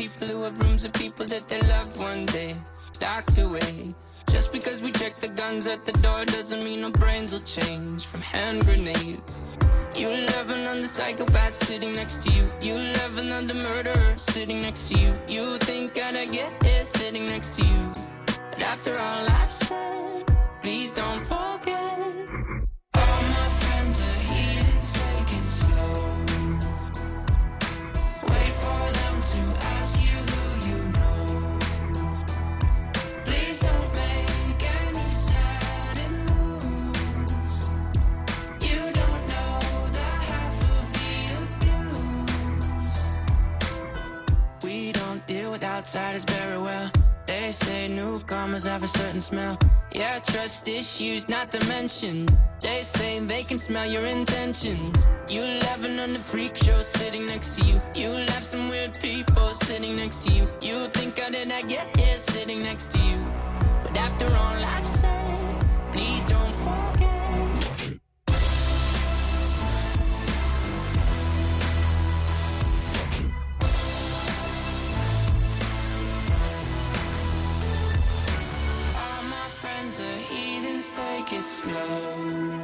people who have rooms of people that they love one day locked away. Just because we check the guns at the door doesn't mean our brains will change from hand grenades. You laughing on the psychopath sitting next to you. You laughing on the murderer sitting next to you. You think I'd get here sitting next to you. But after all I've said, please don't forget. All my friends are heathens, take it slow. Wait for them to ask you who you know. Please don't make any sudden moves. You don't know the half of the abuse. We don't deal with outsiders very well. They say newcomers have a certain smell. Yeah, trust issues not to mention. They say they can smell your intentions. You laughing on the freak show sitting next to you. You laugh some weird people sitting next to you. You think how did I get here sitting next to you? But after all I've said, please don't forget. Take it slow.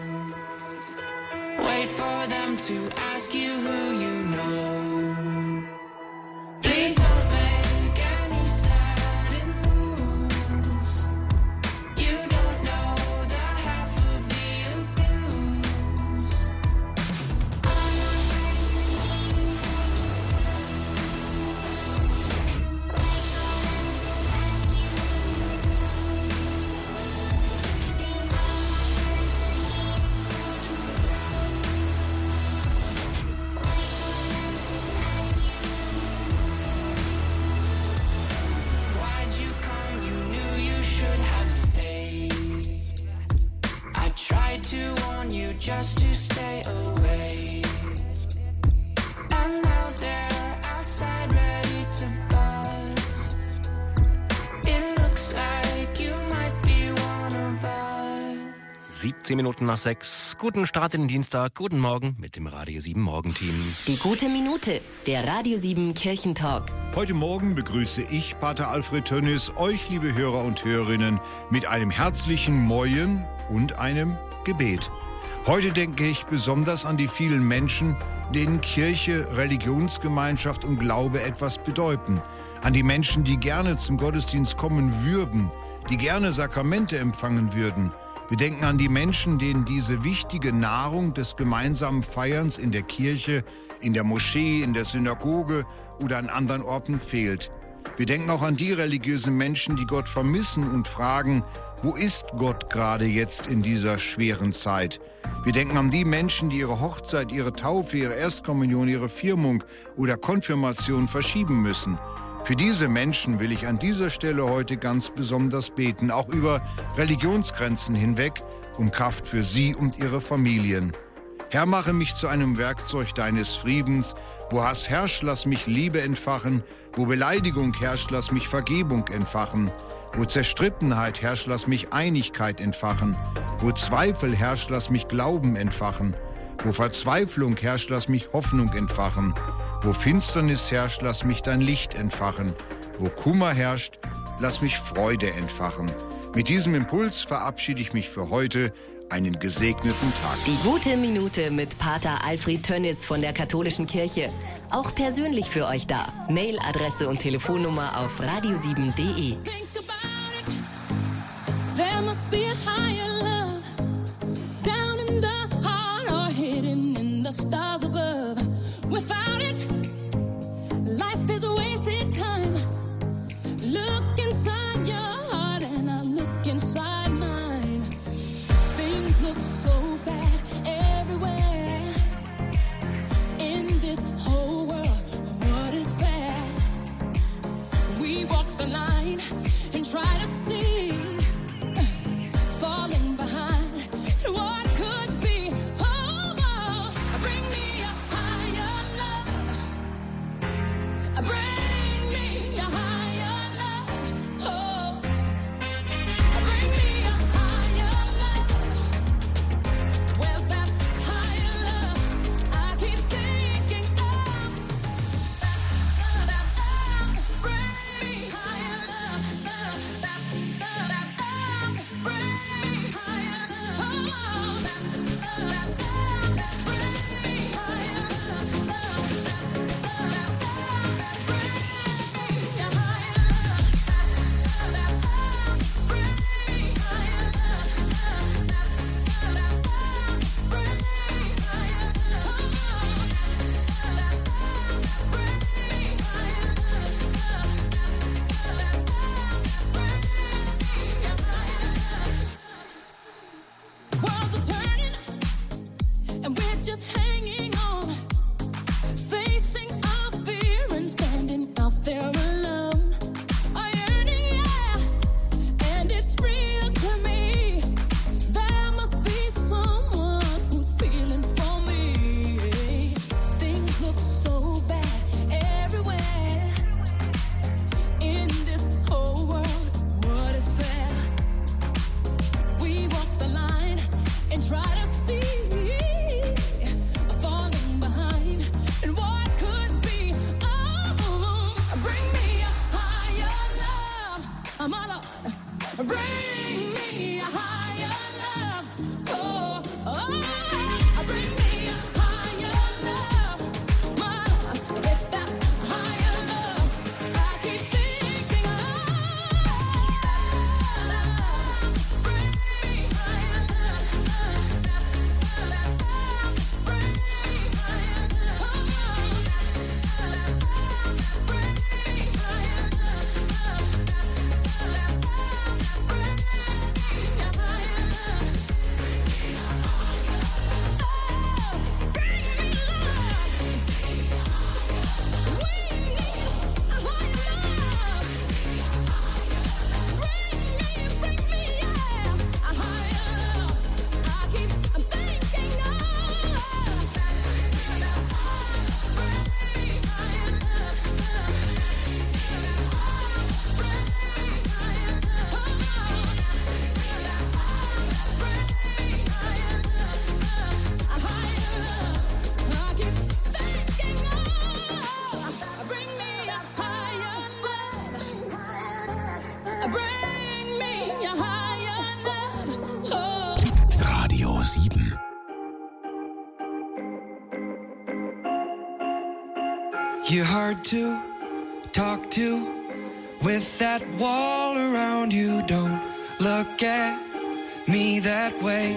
Wait for them to ask you who you know. Please don't make any sudden moves. You don't know the half of the abuse. Just to stay away. And now they're outside ready to buzz. It looks like you might be one of us. 17 Minuten nach 6. Guten Start in den Dienstag. Guten Morgen mit dem Radio 7 Morgenteam. Die gute Minute, der Radio 7 Kirchentalk. Heute Morgen begrüße ich, Pater Alfred Tönnis, euch, liebe Hörer und Hörerinnen, mit einem herzlichen Moin und einem Gebet. Heute denke ich besonders an die vielen Menschen, denen Kirche, Religionsgemeinschaft und Glaube etwas bedeuten. An die Menschen, die gerne zum Gottesdienst kommen würden, die gerne Sakramente empfangen würden. Wir denken an die Menschen, denen diese wichtige Nahrung des gemeinsamen Feierns in der Kirche, in der Moschee, in der Synagoge oder an anderen Orten fehlt. Wir denken auch an die religiösen Menschen, die Gott vermissen und fragen, wo ist Gott gerade jetzt in dieser schweren Zeit? Wir denken an die Menschen, die ihre Hochzeit, ihre Taufe, ihre Erstkommunion, ihre Firmung oder Konfirmation verschieben müssen. Für diese Menschen will ich an dieser Stelle heute ganz besonders beten, auch über Religionsgrenzen hinweg, um Kraft für sie und ihre Familien. Herr, mache mich zu einem Werkzeug deines Friedens. Wo Hass herrscht, lass mich Liebe entfachen. Wo Beleidigung herrscht, lass mich Vergebung entfachen. Wo Zerstrittenheit herrscht, lass mich Einigkeit entfachen. Wo Zweifel herrscht, lass mich Glauben entfachen. Wo Verzweiflung herrscht, lass mich Hoffnung entfachen. Wo Finsternis herrscht, lass mich dein Licht entfachen. Wo Kummer herrscht, lass mich Freude entfachen. Mit diesem Impuls verabschiede ich mich für heute. Einen gesegneten Tag. Die gute Minute mit Pater Alfred Tönnis von der Katholischen Kirche. Auch persönlich für euch da. Mailadresse und Telefonnummer auf radio7.de. There must be a higher love down in the heart or hidden in the stars above. Without it, life is a wasted time. Look inside your heart and I look inside mine. Things look so bad everywhere in this whole world. What is fair? We walk the line and try to see, falling behind what could be. Oh, oh, bring me a higher love. Bring me a higher love. Oh, bring me a higher love. Where's that higher love I keep thinking of? You're hard to talk to with that wall around you. Don't look at me that way.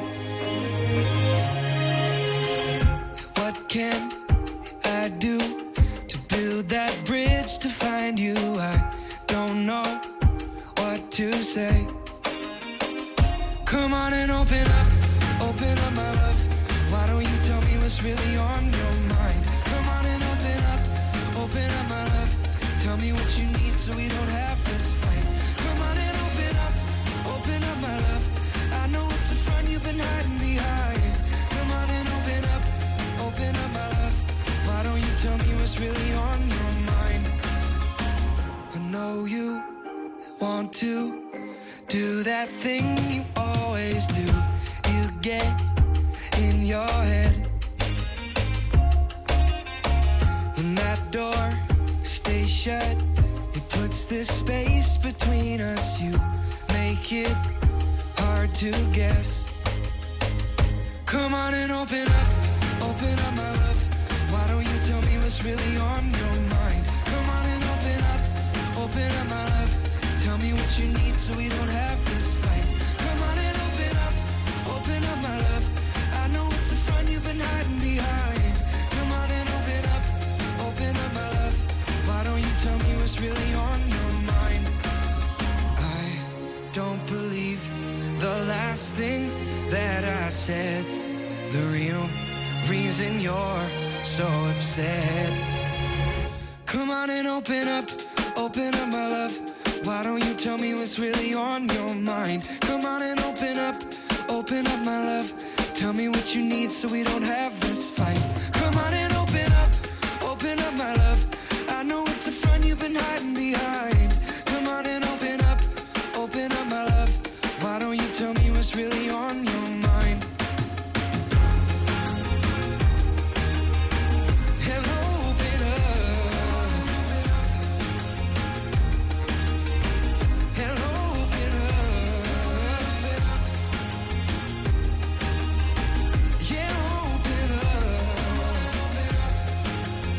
What can I do to build that bridge to find you? I don't know what to say. Come on and open up my love. Why don't you tell me what's really on your mind? Come on and open up my love. Tell me what you need so we don't have this fight. Come on and open up my love. I know it's a front you've been hiding behind. Come on and open up my love. Why don't you tell me what's really on your mind? I know you want to do that thing you always do. You get in your head. When that door stays shut, it puts this space between us. You make it hard to guess. Come on and open up my love. Why don't you tell me what's really on your mind? Come on and open up my love. Tell me what you need so we don't have this fight. Come on and open up my love. I know it's a front you've been hiding behind. Come on and open up my love. Why don't you tell me what's really on your mind? I don't believe the last thing that I said. The real reason you're so upset. Come on and open up my love. Why don't you tell me what's really on your mind? Come on and open up my love. Tell me what you need so we don't have this fight.